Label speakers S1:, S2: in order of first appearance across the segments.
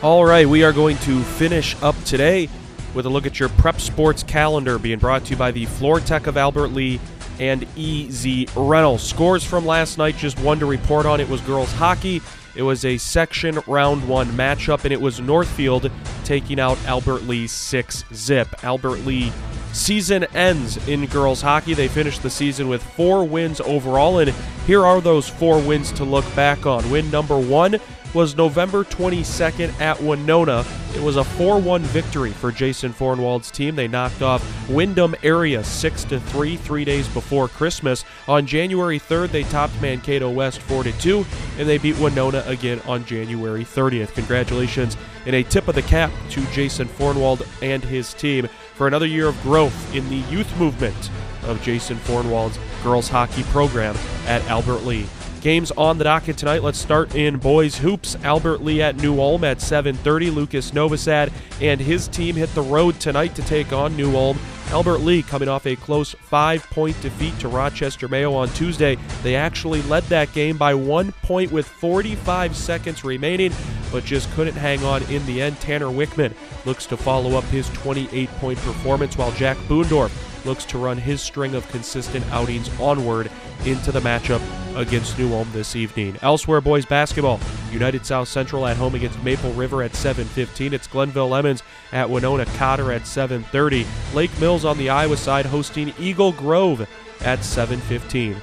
S1: All right, we are going to finish up today with a look at your prep sports calendar being brought to you by the Floor Tech of Albert Lea and EZ Rental. Scores from last night, just one to report on. It was girls hockey. It was a section round one matchup, and it was Northfield taking out Albert Lea 6-zip. Albert Lea season ends in girls hockey. They finished the season with 4 wins overall, and here are those 4 wins to look back on. Win number 1 was November 22nd at Winona. It was a 4-1 victory for Jason Fornwald's team. They knocked off Windham Area 6-3 3 days before Christmas. On January 3rd, they topped Mankato West 4-2, and they beat Winona again on January 30th. Congratulations and a tip of the cap to Jason Fornwald and his team for another year of growth in the youth movement of Jason Fornwald's girls hockey program at Albert Lea. Games on the docket tonight. Let's start in boys hoops. Albert Lea at New Ulm at 7:30. Lucas Novosad and his team hit the road tonight to take on New Ulm. Albert Lea coming off a close 5-point defeat to Rochester Mayo on Tuesday. They actually led that game by 1 point with 45 seconds remaining, but just couldn't hang on in the end. Tanner Wickman looks to follow up his 28-point performance, while Jack Boondorf looks to run his string of consistent outings onward into the matchup against New Ulm this evening. Elsewhere, boys basketball. United South Central at home against Maple River at 7:15. It's Glenville Lemons at Winona Cotter at 7:30. Lake Mills on the Iowa side hosting Eagle Grove at 7:15.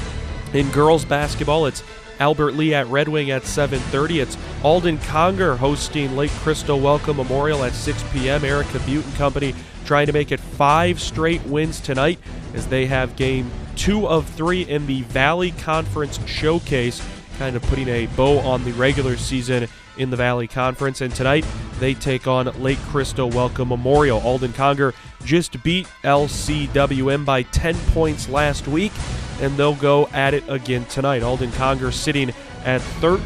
S1: In girls basketball, it's Albert Lea at Red Wing at 7:30. It's Alden Conger hosting Lake Crystal Welcome Memorial at 6 p.m. Erica Butte and company trying to make it 5 straight wins tonight as they have game 2 of 3 in the Valley Conference Showcase, kind of putting a bow on the regular season in the Valley Conference. And tonight they take on Lake Crystal Welcome Memorial. Alden Conger just beat LCWM by 10 points last week, and they'll go at it again tonight. Alden Conger sitting at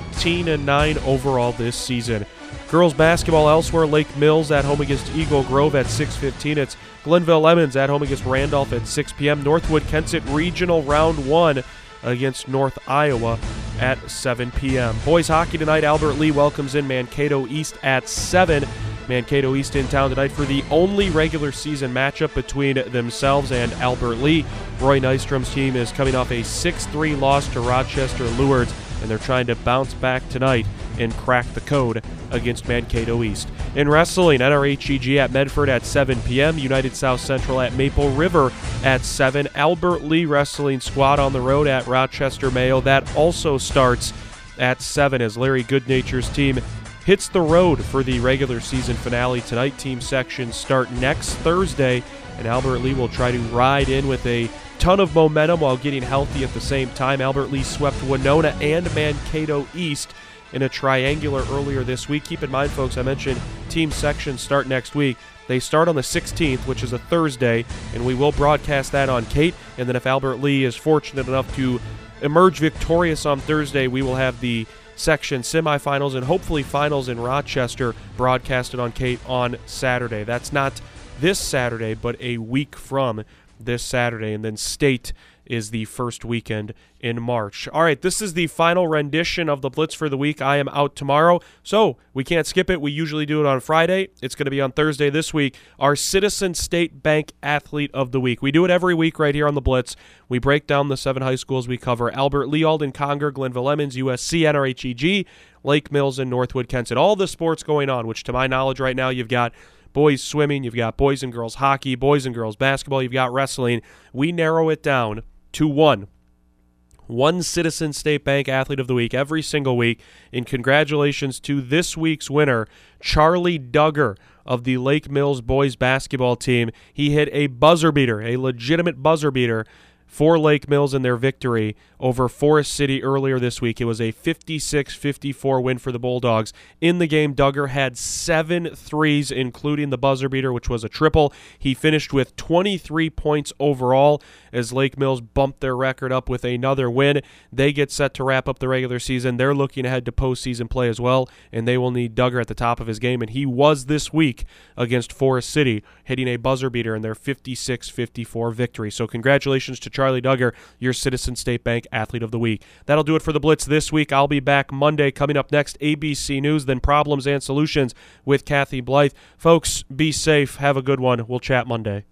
S1: 13-9 overall this season. Girls basketball elsewhere, Lake Mills at home against Eagle Grove at 6:15. It's Glenville Lemons at home against Randolph at 6 p.m. Northwood Kensett Regional Round 1 against North Iowa at 7 p.m. Boys hockey tonight, Albert Lea welcomes in Mankato East at 7. Mankato East in town tonight for the only regular season matchup between themselves and Albert Lea. Roy Nystrom's team is coming off a 6-3 loss to Rochester Lourdes, and they're trying to bounce back tonight and crack the code against Mankato East. In wrestling, NRHEG at Medford at 7 p.m., United South Central at Maple River at 7, Albert Lea wrestling squad on the road at Rochester Mayo. That also starts at 7 as Larry Goodnature's team hits the road for the regular season finale tonight. Team sections start next Thursday, and Albert Lea will try to ride in with a ton of momentum while getting healthy at the same time. Albert Lea swept Winona and Mankato East in a triangular earlier this week. Keep in mind, folks, I mentioned team sections start next week. They start on the 16th, which is a Thursday, and we will broadcast that on Kate. And then if Albert Lea is fortunate enough to emerge victorious on Thursday, we will have the section semifinals and hopefully finals in Rochester broadcasted on Kate on Saturday. That's not this Saturday, but a week from this Saturday, and then state is the first weekend in March. All right, this is the final rendition of the Blitz for the week. I am out tomorrow, so we can't skip it. We usually do it on Friday. It's going to be on Thursday this week. Our Citizen State Bank Athlete of the Week. We do it every week right here on the Blitz. We break down the 7 high schools we cover: Albert Lea, Alden Conger, Glenville Lemons, USC, NRHEG, Lake Mills, and Northwood Kensett. All the sports going on, which to my knowledge right now you've got boys swimming, you've got boys and girls hockey, boys and girls basketball, you've got wrestling. We narrow it down to one Citizen State Bank Athlete of the Week every single week. And congratulations to this week's winner, Charlie Duggar of the Lake Mills boys basketball team. He hit a buzzer beater, a legitimate buzzer beater, for Lake Mills in their victory over Forest City earlier this week. It was a 56-54 win for the Bulldogs. In the game, Duggar had 7 threes, including the buzzer beater, which was a triple. He finished with 23 points overall as Lake Mills bumped their record up with another win. They get set to wrap up the regular season. They're looking ahead to postseason play as well, and they will need Duggar at the top of his game, and he was this week against Forest City, hitting a buzzer beater in their 56-54 victory. So congratulations to Charlie Duggar, your Citizen State Bank Athlete of the Week. That'll do it for the Blitz this week. I'll be back Monday. Coming up next, ABC News, then Problems and Solutions with Kathy Blythe. Folks, be safe. Have a good one. We'll chat Monday.